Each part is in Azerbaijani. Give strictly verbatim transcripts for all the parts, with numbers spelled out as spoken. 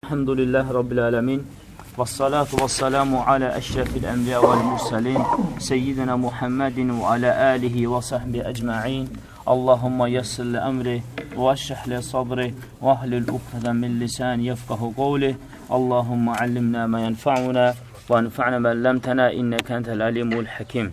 Elhamdülillahi Rabbil alemin. Vessalatu vesselamu ala eşrefil enbiya vel mursalin. Seyyidina Muhammedin ve ala alihi ve sahbihi ecma'in. Allahumma yassir li emri ve eşrah li sadri ve ahlul ukdeten min lisani yefkahu kavli. Allahumma allimna ma yenfa'una ve enfa'na ma allamtana inneke entel alimul hakim.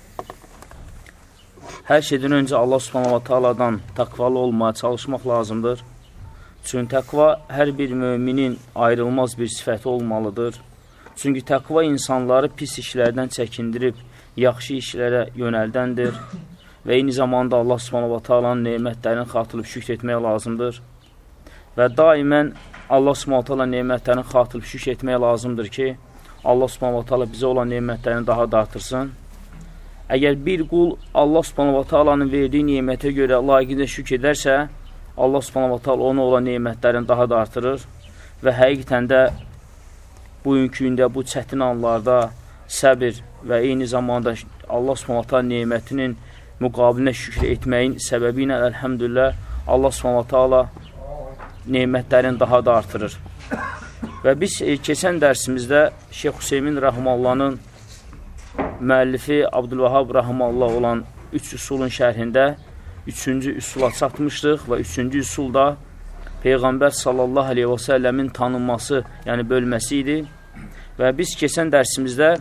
Hər şeydən öncə Allah subhanahu wa ta'aladan takvalı olmaya çalışmaq lazımdır. Çünki təqva hər bir müminin ayrılmaz bir sifəti olmalıdır. Çünki təqva insanları pis işlərdən çəkindirib, yaxşı işlərə yönəldəndir. Və eyni zamanda Allah subhanahu wa ta'alanın nemətlərini xatırlayıb şükr etmək lazımdır. Və daimən Allah subhanahu wa ta'alanın nemətlərini xatırlayıb şükr etmək lazımdır ki, Allah subhanahu wa ta'ala bizə olan nemətlərini daha da artırsın. Əgər bir qul Allah subhanahu wa ta'alanın verdiyi nemətə görə layiqincə şükr edərsə, Allah subhanahu wa ta'ala ona olan nemətlərini daha da artırır və həqiqətən də bugünkü gündə, bu çətin anlarda səbir və eyni zamanda Allah subhanahu wa ta'ala nemətinin müqabilində şükür etməyin səbəbi ilə əlhəmdülillah Allah subhanahu wa ta'ala nemətlərini daha da artırır. Və biz e, keçən dərsimizdə Şeyx Hüseymin Rəhmallahın müəllifi Abdülvahab Rəhmallah olan üç üsulun şərhində üçüncü üsula çatmışdıq və üçüncü üsul da Peyğəmbər sallallahu aleyhi və səlləmin tanınması, yəni bölməsi idi. Və biz keçən dərsimizdə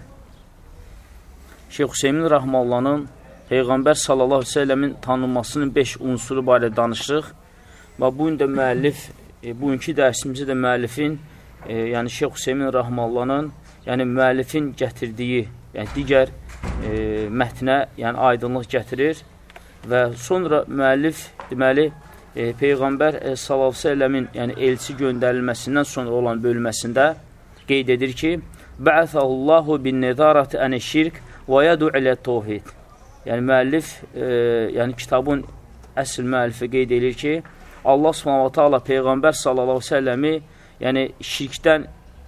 Şeyx Hüseymin Rəhmallahın Peyğəmbər sallallahu aleyhi və səlləmin tanınmasının beş unsuru barədə danışdıq. Və bu gün də müəllif, e, bugünkü dərsimizdə də müəllifin, e, yəni Şeyx Hüseymin Rəhmallahın, yəni müəllifin gətirdiyi, yəni digər e, mətnə, yəni aydınlıq gətirir. Və sonra müəllif, deməli, e, Peyğəmbər e, sallallahu aleyhi və səlləmin, yəni elçi göndərilməsindən sonra olan bölməsində qeyd edir ki, Bə'əthəhullahu bin nizarati ənəşşirk və yədu ilə təvhid. Yəni müəllif, e, yəni kitabın əsl müəllifi qeyd edir ki, Allah subhanahu wa ta'ala Peyğəmbər sallallahu aleyhi və səlləmi, yəni şirkdən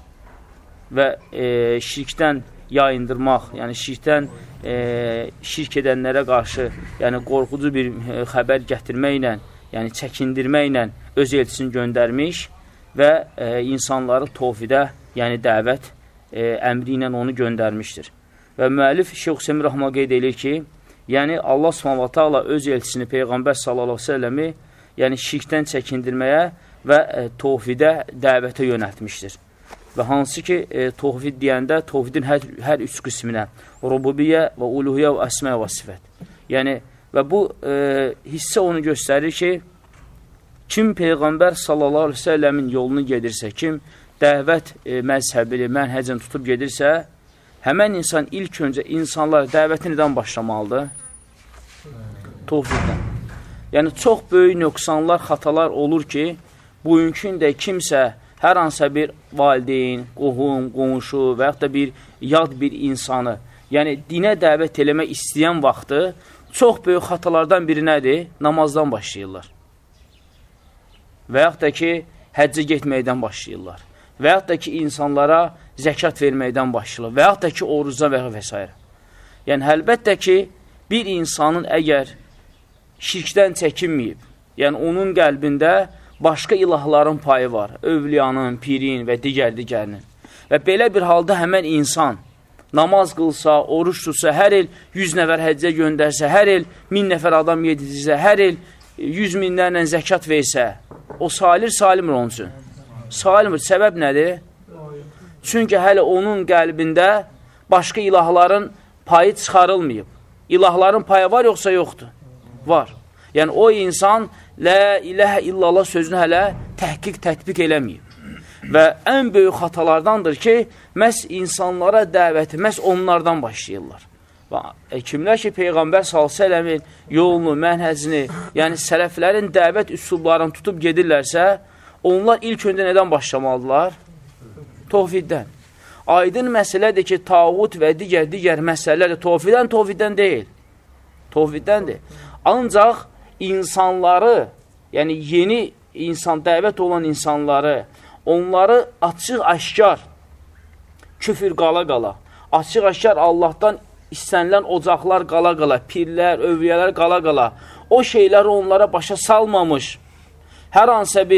və e, şirkdən yayındırmaq, yəni şirkdən e, şirk edənlərə qarşı, yəni qorxucu bir e, xəbər gətirməklə, yəni çəkindirməklə öz elçisini göndərmiş və e, insanları tovhidə, yəni dəvət e, əmri ilə onu göndərmişdir. Və müəllif Şeyx Hüseymin Rəhməllah qeyd edir ki, yəni Allah subhanahu wa ta'ala öz elçisini Peyğəmbər sallallahu aleyhi və səlləmi, yəni şirkdən çəkindirməyə və e, tovhidə dəvətə yönəltmişdir. Və hansı ki, e, tovhid deyəndə, tovhidin hər, hər üç qisminə, rububiyyə və uluhiyyə və əsmə və sifət. Yəni, və bu e, hissə onu göstərir ki, kim Peyğəmbər sallallahu aleyhi ve səlləmin yolunu gedirsə, kim dəvət e, məzhəbini, mənhəcini tutub gedirsə, həmən insan ilk öncə insanlar dəvəti nədən başlamalıdır? Tovhiddən. Yəni, çox böyük nöqsanlar, xatalar olur ki, bugünkü də kimsə hər hansısa bir valideyn, qohum, qonşu və yaxud da bir yad bir insanı, yəni dinə dəvət eləmək istəyən vaxtı çox böyük xatalardan biri nədir? Namazdan başlayırlar. Və yaxud da ki, həccə getməkdən başlayırlar. Və yaxud da ki, insanlara zəkat verməkdən başlayırlar. Və yaxud da ki, orucdan və və s. Yəni, əlbəttə ki, bir insanın əgər şirkdən çəkinməyib, yəni onun qəlbində başqa ilahların payı var, övliyanın, pirin və digər-digərinin. Və belə bir halda həmən insan namaz qılsa, oruç tutsa, hər il yüz nəfər həccə göndərsə, hər il min nəfər adam yedirsə, hər il yüz minlərlə zəkat versə, o salir, salimir onun üçün. Salimir. Səbəb nədir? Çünki hələ onun qəlbində başqa ilahların payı çıxarılmayıb. İlahların payı var, yoxsa yoxdur? Var. Yəni, o insan Lə iləhə illallah sözünü hələ təhqiq, tətbiq eləməyib. Və ən böyük xatalardandır ki, məhz insanlara dəvəti, məhz onlardan başlayırlar. Və e, kimlər ki, Peyğəmbər sallallahu aleyhi və səlləmin yolunu, mənhəcini, yəni sələflərin dəvət üsullarını tutub gedirlərsə, onlar ilk öndə nədən başlamalıdırlar? Tovhiddən. Aydın məsələdir ki, tağut və digər-digər məsələlər tovhiddən, tovhiddən deyil. Tovhiddəndir. Ancaq insanları, yəni yeni insan, dəvət olan insanları, onları açıq-aşkar küfür qala-qala, açıq-aşkar Allahdan istənilən ocaqlar qala-qala, pirlər, övliyalar qala-qala, o şeyləri onlara başa salmamış, hər hansısa bir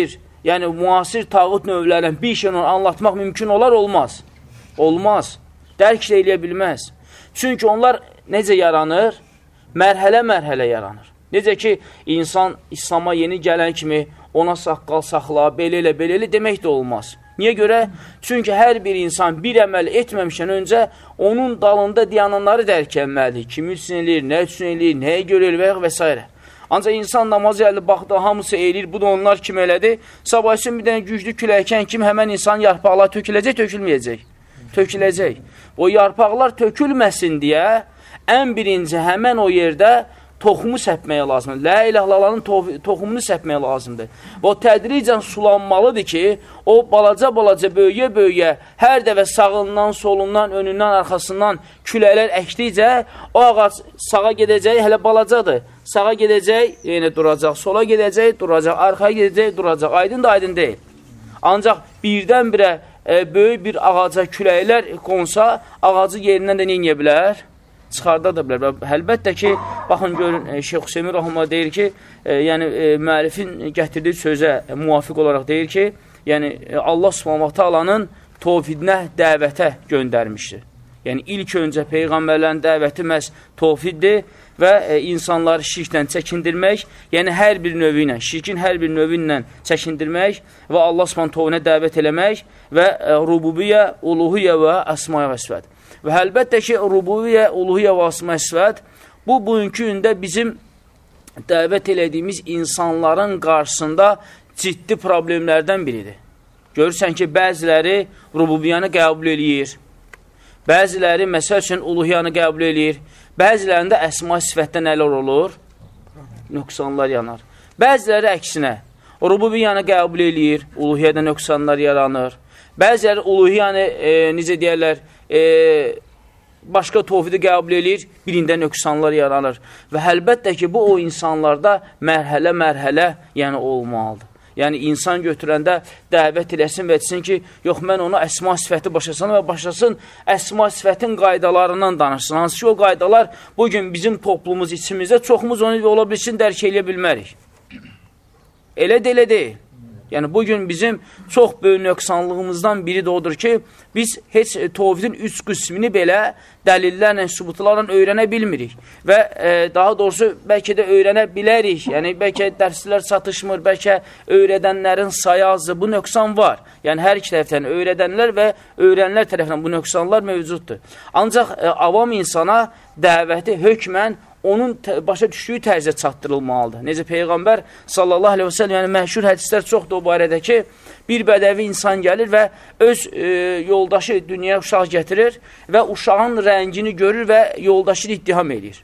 yəni müasir tağut növlərindən bir şey onu anlatmaq mümkün olar, olmaz. Olmaz. Dərk eləyə bilməz. Çünki onlar necə yaranır? Mərhələ-mərhələ yaranır. Necə ki, insan İslam'a yeni gələn kimi ona saqqal saxla, belə elə, belə elə demək də olmaz. Niyə görə? Çünki hər bir insan bir əməl etməmişdən öncə onun dalında dayananları dərk etməlidir. Kim üçün eləyir, nə üçün eləyir, nəyə görə eləyir və s. Ancaq insan namazı əldə baxdı, hamısı eləyir, bu da onlar kim elədi. Sabah üçün bir dənə güclü küləkən kim həmən insan yarpaqlar töküləcək, tökülməyəcək. Töküləcək. O yarpaqlar tökülməsin deyə ən birinci həmən o yerdə toxumu səpməyə lazımdır. Lə ilahlarının toxumunu səpməyə lazımdır. Və o tədricən sulanmalıdır ki, o balaca-balaca, böyüyə-böyüyə, hər dəfə sağından, solundan, önündən, arxasından küləklər əkdikcə, o ağac sağa gedəcək, hələ balacadır. Sağa gedəcək, yenə duracaq, sola gedəcək, duracaq, arxaya gedəcək, duracaq. Aydın da aydın deyil. Ancaq birdən-birə e, böyük bir ağaca küləklər qonsa, ağacı yerindən də neyə bilər? Çıxarda da bilər. Əlbəttə ki, baxın görün, Şeyx Hüseymin Rahimullah deyir ki, e, yəni e, müəllifin gətirdiyi sözə e, müvafiq olaraq deyir ki, yəni e, Allah Subhanahu taalanın tövhidinə, dəvətə göndərmişdir. Yəni ilk öncə peyğəmbərlərin dəvəti məhz tövhiddir və e, insanları şirkdən çəkindirmək, yəni hər bir növü ilə, şirkin hər bir növü ilə çəkindirmək və Allah Subhanahu tövhidinə dəvət eləmək və e, rububiyyə, uluhiyyə və əsma-i və sifət. Və əlbəttə ki, rububiyyə, uluhiyyə və əsma-i sifət bu, bugünkü gündə bizim dəvət elədiyimiz insanların qarşısında ciddi problemlərdən biridir. Görürsən ki, bəziləri rububiyyanı qəbul eləyir, bəziləri, məsəl üçün, uluhiyyanı qəbul eləyir, bəzilərində əsma-i sifətdə nələr olur? Nöqsanlar yanar. Bəziləri əksinə, rububiyyanı qəbul eləyir, uluhiyyədə nöqsanlar yaranır. Bəziləri uluhiyyanı, e, necə deyərlər, e, başqa tövhidi qəbul eləyir, birində nöqsanlar yaranır. Və əlbəttə ki, bu o insanlarda mərhələ-mərhələ yəni olmalıdır. Yəni, insan götürəndə dəvət eləsin və etsin ki, yox, mən ona əsma sifəti başlasın və başlasın əsma sifətin qaydalarından danışsın. Hansı ki, o qaydalar bugün bizim toplumumuz içimizdə çoxumuz onu ola bilsin, dərk eləyə bilmərik. Elə də elə deyil. Yəni, bugün bizim çox böyük nöqsanlığımızdan biri də odur ki, biz heç tövhidin üç qismini belə dəlillərlə, sübutlarla öyrənə bilmirik. Və e, daha doğrusu, bəlkə də öyrənə bilərik. Yəni, bəlkə dərslər çatışmır, bəlkə öyrədənlərin sayı azdır. Bu nöqsan var. Yəni, hər iki tərəfdən öyrədənlər və öyrənlər tərəfindən bu nöqsanlar mövcuddur. Ancaq e, avam insana dəvəti hökmən onun başa düşdüyü tərzə çatdırılmalıdır. Necə Peyğəmbər sallallahu aleyhi və səlləm, yəni məşhur hədislər çoxdur o barədə ki, bir bədəvi insan gəlir və öz e, yoldaşı dünyaya uşaq gətirir və uşağın rəngini görür və yoldaşını ittiham edir.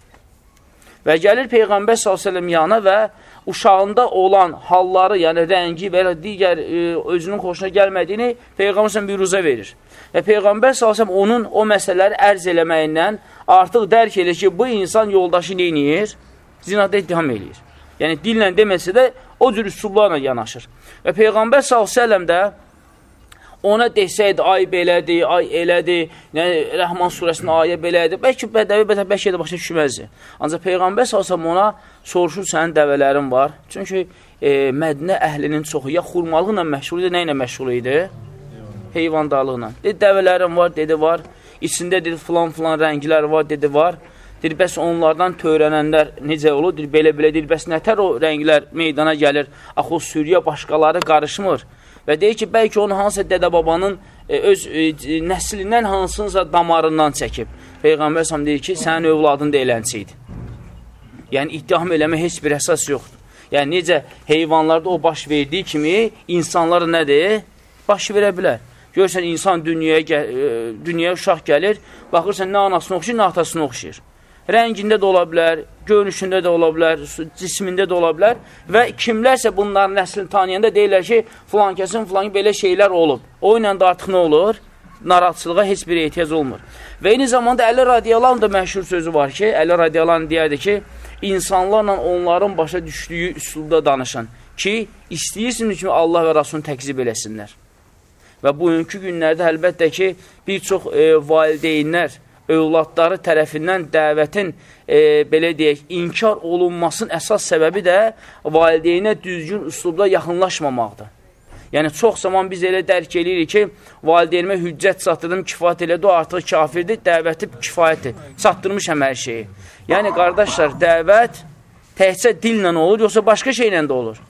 Və gəlir Peyğəmbər sallallahu aleyhi və səlləm yana və uşağında olan halları, yəni rəngi və digər e, özünün xoşuna gəlmədiyini Peyğəmbər sallallahu bir ruza verir. Və Peyğəmbər sallallahu aleyhi və səlləm onun o məsələləri ərz eləməyindən artıq dərk edir ki, bu insan yoldaşı neyinir? Zinada ittiham edir. Yəni, dillə deməsə də o cür üsullarla yanaşır. Və Peyğəmbər sallallahu əleyhi və səlləm də ona desəydi, ay belədir, ay elədir, yəni, Rəhman surəsində ayə belədir, bəlkə bədəvi, bəlkə də başa düşməzdir. Ancaq Peyğəmbər sallallahu əleyhi və səlləm ona soruşur, sənin dəvələrin var. Çünki e, Mədinə əhlinin çoxu ya xurmalıqla məşğul idi, nə ilə məşğul idi? Heyvandarlıqla. Dedi, dəvələrin var, dedi, var. İçində, dedi, filan-filan rənglər var, dedi, var. Dedi, bəs onlardan törənənlər necə olur? Dedi, belə-belə, dedi, bəs nətər o rənglər meydana gəlir? Axı, o sürüyə başqaları qarışmır. Və deyir ki, bəlkə onu hansısa dədə-babanın e, öz e, nəslindən hansınsa damarından çəkib. Peyğəmbər səhəm deyir ki, sənin övladın da elənçi idi. Yəni, ittiham eləmə heç bir əsas yoxdur. Yəni, necə heyvanlarda o baş verdiyi kimi, insanlar nədir? Baş verə bilər. Görürsən, insan dünyaya, dünyaya uşaq gəlir, baxırsan, nə anasını oxşayır, nə atasını oxşayır. Rəngində də ola bilər, görünüşündə də ola bilər, cismində də ola bilər və kimlərsə bunların nəslini tanıyanda deyirlər ki, filan kəsin, filan belə şeylər olub. O ilə də artıq nə olur? Narahatçılığa heç bir ehtiyac olmur. Və eyni zamanda Əli radiyaların da məşhur sözü var ki, Əli radiyaların deyərdi ki, insanlarla onların başa düşdüyü üsulda danışın ki, istəyirsiniz kimi Allah və Rasulunu təkzib eləsinlər. Və bugünkü günlərdə əlbəttə ki, bir çox e, valideynlər, övladları tərəfindən dəvətin, e, belə deyək, inkar olunmasının əsas səbəbi də valideynə düzgün üslubda yaxınlaşmamaqdır. Yəni, çox zaman biz elə dərk edirik ki, valideynimə hüccət çatdırdım, kifayət elədi, o artıq kafirdir, dəvəti kifayətdir, çatdırmışam hər şeyi. Yəni, qardaşlar, dəvət təhcə dillə olur, yoxsa başqa şeylə də olur.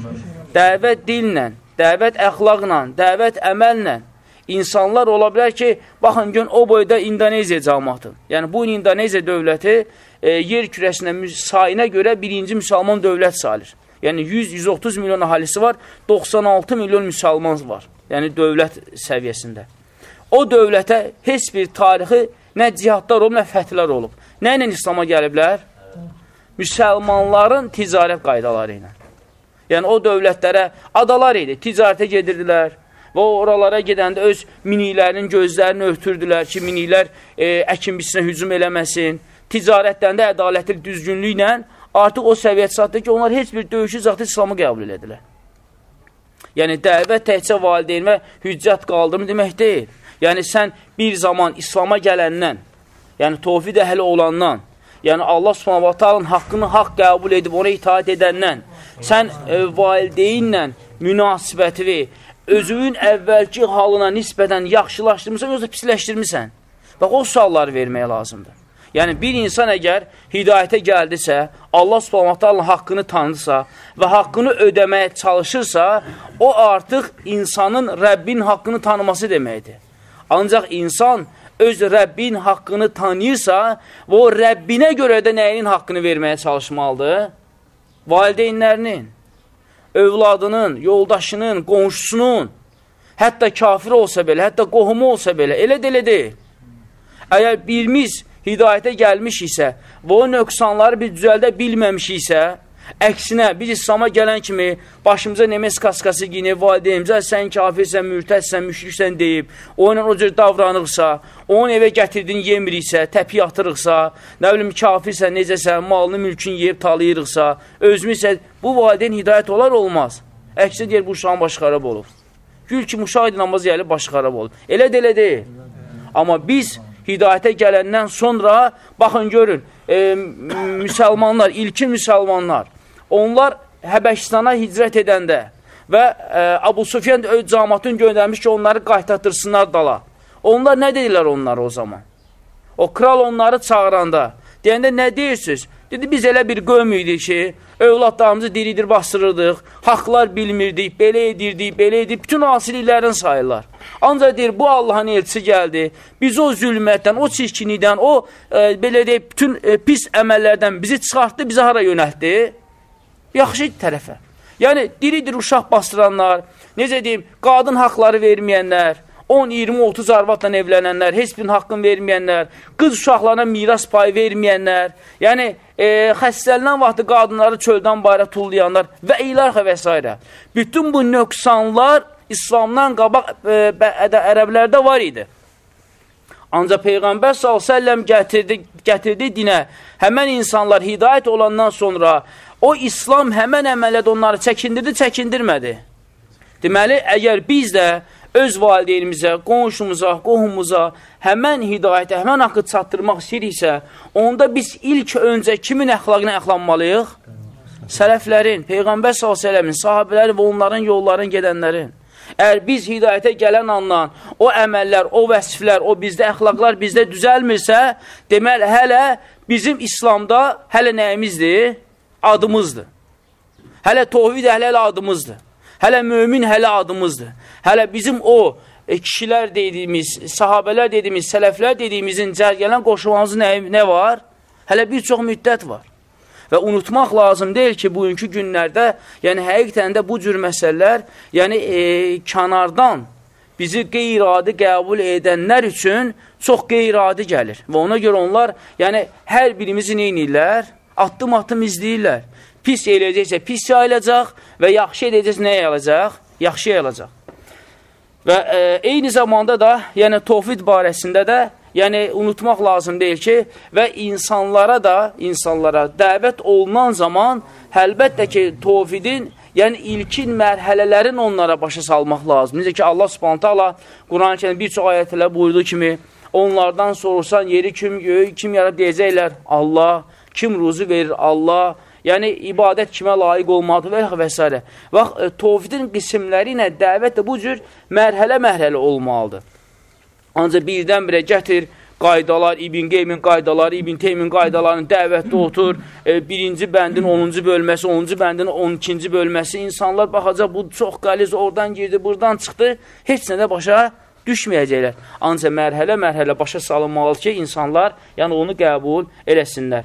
Dəvət dillə, dəvət əxlaqla, dəvət əməllə. İnsanlar ola bilər ki, baxın, gün o boyda İndoneziya cəmaatı. Yəni, bu İndoneziya dövləti e, yer kürəsinə, sayına görə birinci müsəlman dövlət sayılır. Yəni, yüz yüz otuz milyon əhalisi var, doxsan altı milyon müsəlman var. Yəni, dövlət səviyyəsində. O dövlətə heç bir tarixi nə cihadlar olub, nə fəthlər olub. Nə ilə İslama gəliblər? Müsəlmanların ticarət qaydaları ilə. Yəni, o dövlətlərə adalar idi, ticarətə gedirdilər. Və oralara gedəndə öz miniklərinin gözlərini örtürdülər ki, miniklər e, əkin biçinə hücum eləməsin. Ticarətdən də ədalətli düzgünlüklə artıq o səviyyət çatdı ki, onlar heç bir döyüşü zaten İslamı qəbul edilər. Yəni, dəvət təhcə valideynimə hüccət qaldırım demək deyil. Yəni, sən bir zaman İslama gələndən, yəni tovhid əhli olandan, yəni Allah Subhanahu va Taala'nın haqqını haqq qəbul edib ona itaat edəndən, sən e, valideynlə münasibəti özünün əvvəlki halına nisbətən yaxşılaşdırmışsan, yoxsa pisləşdirmişsən. Bax, o sualları verməyə lazımdır. Yəni, bir insan əgər hidayətə gəldisə, Allah Subhanahu Taala'nın haqqını tanıdırsa və haqqını ödəməyə çalışırsa, o artıq insanın Rəbbin haqqını tanıması deməkdir. Ancaq insan öz Rəbbin haqqını tanıyırsa və o Rəbbinə görə də nəyin haqqını verməyə çalışmalıdır? Valideynlərinin, övladının, yoldaşının, qonşusunun, hətta kafir olsa belə, hətta qohumu olsa belə, elə də elə deyil. Əgər birimiz hidayətə gəlmiş isə və o nöqsanları biz düzəldə bilməmiş isə, əksinə, biz İslama gələn kimi başımıza nemes kaskası giyinib, valideynimizə sən kafirsən, mürtədsən, müşriksən deyib, o ilə o cür davranırsa, onun evə gətirdiyini yemiriksə, təpi atırıqsa, nə bilim, kafirsən, necəsən, malını, mülkün yeyib talayırıqsa, özümüz isə bu valideyn hidayət olar, olmaz. Əksinə deyir, bu uşağın başı xarab olur. Gül ki, müşahid namazı gəlib, başı xarab olur. Elə də elə deyil. Amma biz hidayətə gələndən sonra, baxın, görün, e, müsəlmanlar, ilkin müsəlmanlar, onlar Həbəşistana hicrət edəndə və e, Abu Sufyan öz cəmaatını göndərmiş ki, onları qaytatırsınlar dala. Onlar nə deyirlər onlara o zaman? O kral onları çağıranda, deyəndə nə deyirsiniz? Dedi, biz elə bir qövm idi ki, övladlarımızı diridir bastırırdıq, haqlar bilmirdik, belə edirdik, belə edirdik, bütün asiliklərin sayırlar. Ancaq deyir, bu Allahın elçisi gəldi, biz o zülmətdən, o çirkinlikdən, o e, belə deyib, bütün e, pis əməllərdən bizi çıxartdı, bizi hara yönəltdi? Yaxşı tərəfə. Yəni, diridir uşaq bastıranlar, necə deyim, qadın haqları verməyənlər, on, iyirmi, otuz arvadla evlənənlər, heç birinin haqqını verməyənlər, qız uşaqlarına miras payı verməyənlər, yəni e, xəstələnən vaxtı qadınları çöldən bayra tullayanlar və ilarə və s. Bütün bu nöqsanlar İslamdan qabaq e, ərəblərdə var idi. Ancaq Peyğəmbər sallallahu əleyhi və səlləm gətirdi, gətirdi dinə, həmən insanlar hidayət olandan sonra o İslam həmən əməliyyat onları çəkindirdi, çəkindirmədi. Deməli, əgər biz də öz valideynimizə, qonşumuza, qohumuza həmən hidayətə, həmən haqqı çatdırmaq istəyiriksə, onda biz ilk öncə kimin əxlaqına əxlanmalıyıq? Sələflərin, Peyğəmbər sallallahu əleyhi və səlləmin, sahabələri və onların yollarını gedənlərin. Əgər biz hidayətə gələn andan o əməllər, o vəsiflər, o bizdə əxlaqlar bizdə düzəlmirsə, deməli, hələ bizim İslamda hələ nəyimizdir? Adımızdır. Hələ tovhid əhli hələ adımızdır. Hələ mömin hələ adımızdır. Hələ bizim o e, kişilər dediyimiz, sahabələr dediyimiz, sələflər dediyimizin cərgələn qoşulmamız nə, nə var? Hələ bir çox müddət var. Və unutmaq lazım deyil ki, bugünkü günlərdə, yəni həqiqətən də bu cür məsələlər, yəni e, kənardan bizi qeyri-adi qəbul edənlər üçün çox qeyri-adi gəlir. Və ona görə onlar, yəni hər birimizi neynirlər? Addım-addım izləyirlər. Pis eləyəcəksə pis yayılacaq və yaxşı edəcəksə nə yayılacaq? Yaxşı yayılacaq. Və e, eyni zamanda da, yəni tovhid barəsində də, yəni unutmaq lazım deyil ki, və insanlara da, insanlara dəvət olunan zaman, əlbəttə ki, tovhidin, yəni ilkin mərhələlərin onlara başa salmaq lazım. Necə ki, Allah Subhanahu taala Quran-ı Kərimdə bir çox ayətlər buyurduğu kimi, onlardan sorursan, yeri kim, göğü kim yarab deyəcəklər? Allah. Kim ruzu verir? Allah. yəni ibadət kimə layiq olmalıdır və, və s. Bax, tovhidin qismləri ilə dəvət də bu cür mərhələ-mərhələ olmalıdır. Ancaq birdən-birə gətir, qaydalar, İbn Qeymin qaydaları, İbn Teymin qaydalarının dəvətdə otur, e, birinci bəndin onuncu bölməsi, onuncu bəndin on ikinci bölməsi, insanlar baxacaq, bu çox qəliz, oradan girdi, buradan çıxdı, heç nədə başa düşməyəcəklər. Ancaq mərhələ-mərhələ başa salınmalıdır ki, insanlar yəni onu qəbul eləsinlər.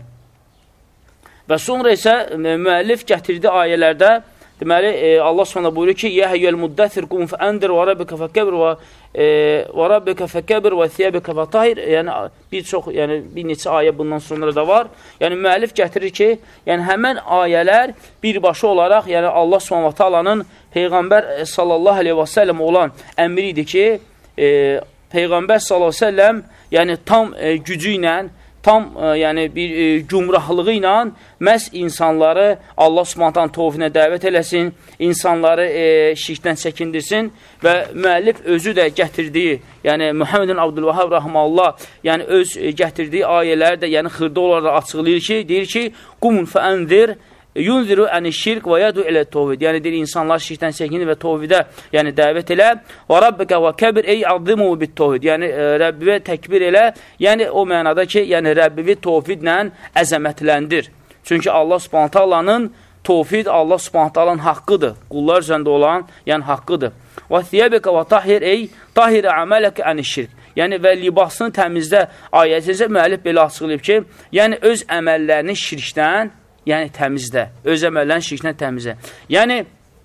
Və sonra isə müəllif gətirdi ayələrdə, deməli, e, Allah Subhanahu buyurur ki, "Ya eyyuhel muddəthir qum fəəndir və rabbika fəkəbir və e, və rabbika fəkəbir və thiyabika fətahir." Yəni bir çox, yəni bir neçə ayə bundan sonra da var. Yəni müəllif gətirir ki, yəni həmin ayələr birbaşa olaraq, yəni Allah Subhanahu taalanın Peyğəmbər sallallahu əleyhi və səlləm olan əmri idi ki, e, Peyğəmbər sallallahu əleyhi və səlləm yəni tam e, gücü ilə, tam e, yəni bir e, gümrahlığı ilə məhz insanları Allah Subhanahu tövhidinə dəvət eləsin, insanları e, şirkdən çəkindirsin və müəllif özü də gətirdiyi, yəni Muhammedin Abdülvahhab rahimehullah, yəni öz e, gətirdiyi ayələri də yəni xırda olaraq açıqlayır ki, deyir ki, "Qumun fəənzir yunziru aniş-şirk və yadu ilə tövhid." Yəni deyir, insanlar şirkdən çəkinir və tövhidə yəni dəvət elə. "Və rabbika və kəbir ey azimu bit-tövhid." Yəni e, Rəbbivə təkbir elə. Yəni o mənada ki, yəni Rəbbivi tövhidlə əzəmətləndir. Çünki Allah Subhanahu taalanın tövhid Allah Subhanahu taalanın haqqıdır. Qullar üzərində olan, yəni haqqıdır. "Və thiyabika və tahhir ey tahhir amalaka aniş-şirk." Yəni və libasını təmizlə ayəsində müəllif belə açıqlayıb ki, yəni öz əməllərini şirkdən yəni təmizlə, öz əməllərin şirkdən təmizlə. Yəni,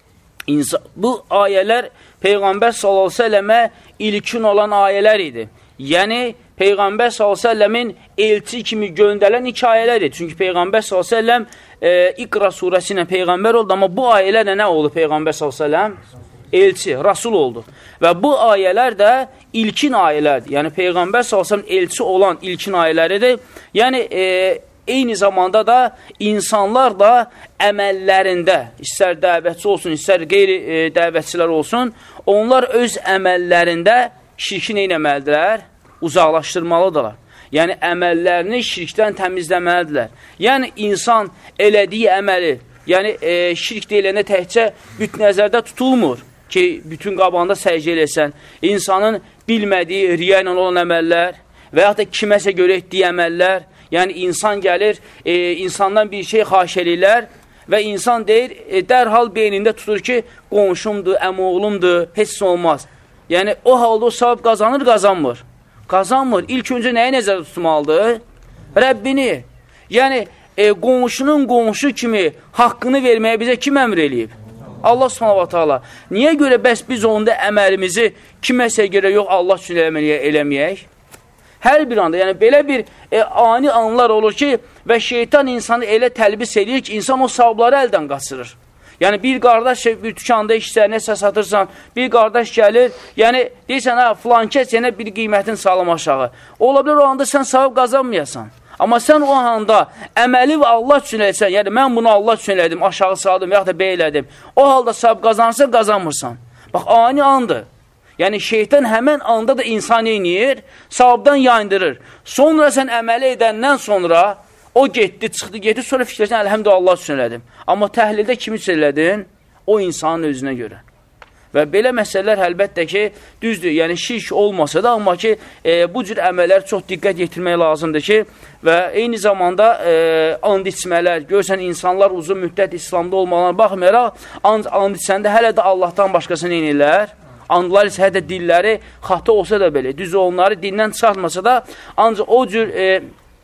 insan, bu ayələr Peyğəmbər sallallahu əleyhi və səlləmə ilkin olan ayələr idi. Yəni, Peyğəmbər sallallahu əleyhi və səlləmin elçi kimi göndərən hekayələr idi. Çünki Peyğəmbər sallallahu əleyhi və səlləm e, İqra surəsi ilə Peyğəmbər oldu, amma bu ayələrlə nə oldu Peyğəmbər sallallahu əleyhi və səlləm? Elçi, Rasul oldu. Və bu ayələr də ilkin ayələrdir. Yəni, Peyğəmbər sallallahu əleyhi və səlləm elçi olan ilkin ayələridir. Yəni, e, eyni zamanda da insanlar da əməllərində, istər dəvətçi olsun, istər qeyri e, dəvətçilər olsun, onlar öz əməllərində şirki neynəməlidirlər? Uzaqlaşdırmalıdırlar. Yəni, əməllərini şirkdən təmizləməlidirlər. Yəni, insan elədiyi əməli, yəni e, şirk deyiləndə təhcə büt nəzərdə tutulmur ki, bütün qabanda səcdə eləsən. İnsanın bilmədiyi riya ilə olan əməllər və yaxud da kiməsə görə etdiyi əməllər, yəni insan gəlir, e, insandan bir şey xahiş eləyirlər və insan deyir, e, dərhal beynində tutur ki, qonşumdur, əmoğlumdur, heç olmaz. Yəni, o halda o savab qazanır, qazanmır. Qazanmır. İlk öncə nəyə nəzərdə tutmalıdır? Rəbbini. Yəni, e, qonşunun qonşu kimi haqqını verməyə bizə kim əmr eləyib? Allah subhanahu wa ta'ala. Niyə görə bəs biz onda əməlimizi kiməsə görə yox, Allah üçün eləməyək? Hər bir anda, yəni belə bir e, ani anlar olur ki, və şeytan insanı elə təlbis edir ki, insan o savabları əldən qaçırır. Yəni, bir qardaş bir tükanda işlər, nəsə satırsan, bir qardaş gəlir, yəni, deyirsən, hə, filan kəs yenə bir qiymətin salım aşağı. Ola bilər o anda sən savab qazanmayasan. Amma sən o anda əməli və Allah üçün eləsən, yəni mən bunu Allah üçün elədim, aşağı saldım, yaxud da bey elədim. O halda savab qazanırsan, qazanmırsan. Bax, ani andır. Yəni, şeytan həmən anda da insan eynir, savabdan yayındırır. Sonra sən əməli edəndən sonra o getdi, çıxdı, getdi, sonra fikirləsən, əlhəmdə Allah üçün elədim. Amma təhlildə kimi üçün elədin? O insanın özünə görə. Və belə məsələlər əlbəttə ki, düzdür, yəni şirk olmasa da, amma ki, e, bu cür əməllər çox diqqət yetirmək lazımdır ki, və eyni zamanda e, and içmələr, görsən, insanlar uzun müddət İslamda olmalarına baxmayaraq, and, and içəndə hələ də Allahdan başqasını eynirlər. Andlar isə hədə dilləri xatı olsa da belə, düz onları dindən çıxartmasa da, ancaq o cür e,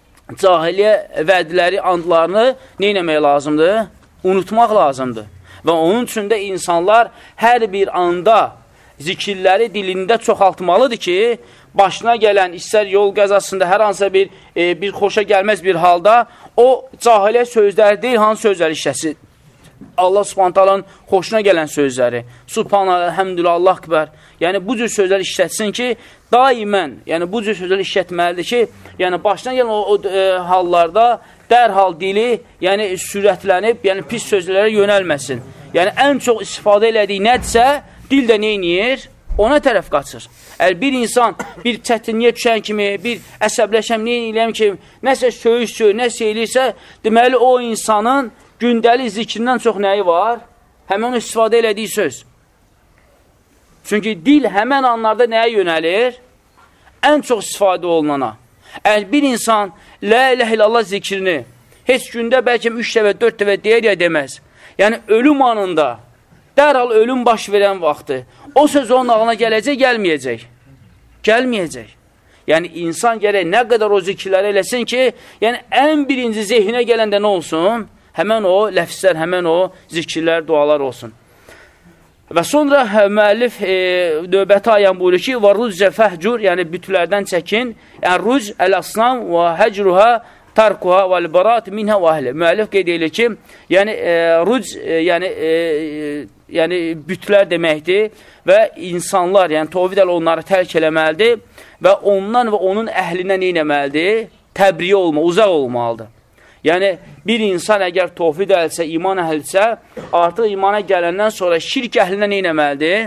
cahiliyyə vədləri, andlarını neynəmək lazımdır? Unutmaq lazımdır. Və onun üçün də insanlar hər bir anda zikirləri dilində çoxaltmalıdır ki, başına gələn, istər yol qəzasında hər hansısa bir, e, bir xoşa gəlməz bir halda, o cahiliyyə sözləri deyil, hansı sözləri işləsin? Allah subhantalların xoşuna gələn sözləri, subhanallah, əlhəmdülillah, Allah akbar. Yəni, bu cür sözlər işlətsin ki, daimən, yəni bu cür sözlər işlətməlidir ki, yəni başına gələn o, o e, hallarda dərhal dili, yəni sürətlənib, yəni pis sözlərə yönəlməsin. Yəni, ən çox istifadə elədiyi nədirsə, dil də neyniyir? Ona tərəf qaçır. Əgər bir insan bir çətinliyə düşən kimi, bir əsəbləşəm, neyin eləyəm ki, nəsə söyüş söy, nəsə eləyirsə, deməli o insanın gündəlik zikrindən çox nəyi var? Həmən o istifadə elədiyi söz. Çünki dil həmən anlarda nəyə yönəlir? Ən çox istifadə olunana. Əgər bir insan la ilahe illallah zikrini heç gündə bəlkə üç dəfə, dörd dəfə deyər ya deməz. Yəni, ölüm anında, dərhal ölüm baş verən vaxtı, o söz onun ağına gələcək, gəlməyəcək. Gəlməyəcək. Yəni, insan gərək nə qədər o zikirləri eləsin ki, yəni, ən birinci zehinə gələndə nə olsun? Həmən o ləfslər, həmən o zikirlər, dualar olsun. Və sonra müəllif e, növbəti ayan buyurur ki, və rüzcə fəhcur, yəni bütlərdən çəkin, yəni rüz, əl-aslam və həcruha, tarkuha və l-barat minhə və əhli. Müəllif qeyd edir ki, yəni e, rüz, e, yəni, e, yəni bütlər deməkdir və insanlar, yəni tovhid əl onları tərk eləməlidir və ondan və onun əhlindən neynəməlidir? Təbriyə olma, uzaq olmalıdır. Yəni, bir insan əgər tovhid əlsə, iman əhlisə, artıq imana gələndən sonra şirk əhlindən neynəməlidir?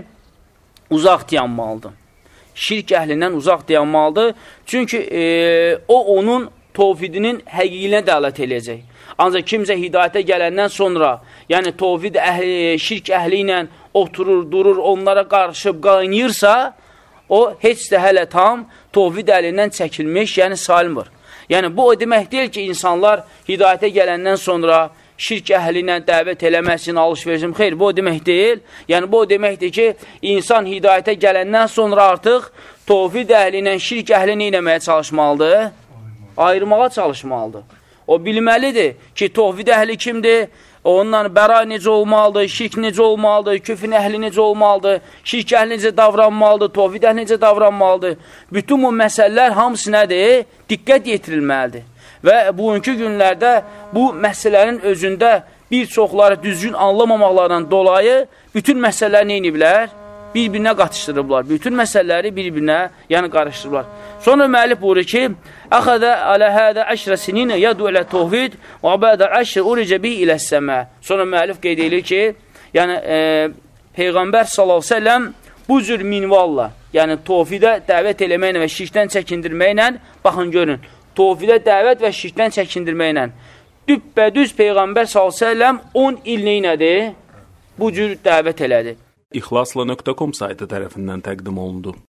Uzaq dayanmalıdır. Şirk əhlindən uzaq dayanmalıdır. Çünki e, o, onun tovhidinin həqiqinə dəalət eləyəcək. Ancaq kimsə hidayətə gələndən sonra, yəni tovhid əhli, şirk əhli ilə oturur, durur, onlara qarışıb, qaynayırsa, o, heç də hələ tam tovhid əhlindən çəkilmiş, yəni salmır. Yəni, bu o demək deyil ki, insanlar hidayətə gələndən sonra şirk əhli ilə dəvət eləməsin, alış-versin, xeyr, bu o demək deyil. Yəni, bu o deməkdir ki, insan hidayətə gələndən sonra artıq tovhid əhli ilə şirk əhli nə eləməyə çalışmalıdır? Ayırmağa çalışmalıdır. O bilməlidir ki, tovhid əhli kimdir? Ondan bəra necə olmalıdır, şirk necə olmalıdır, küfün əhli necə olmalıdır, şirk əhli necə davranmalıdır, tovhid əhli necə davranmalıdır. Bütün bu məsələlər hamısı nədir? Diqqət yetirilməlidir. Və bugünkü günlərdə bu məsələlərin özündə bir çoxları düzgün anlamamaqlarından dolayı bütün məsələlər neyniblər? Bir-birinə qatışdırıblar. Bütün məsələləri bir-birinə yəni qarışdırıblar. Sonra müəllif buyurur ki, əxədə alə hədə əşrə sininə yədu ilə tovhid və bədə əşrə uricə bih ilə səmə. Sonra müəllif qeyd edir ki, yəni e, Peyğəmbər sallallahu əleyhi və səlləm bu cür minvalla, yəni tovhidə dəvət eləməklə və şirkdən çəkindirməklə, baxın görün, tovhidə dəvət və şirkdən çəkindirməklə düppədüz Peyğəmbər sallallahu əleyhi və səlləm on il neynədir? Bu cür dəvət elədi. İxlasla nöqtə com saytı tərəfindən təqdim olundu.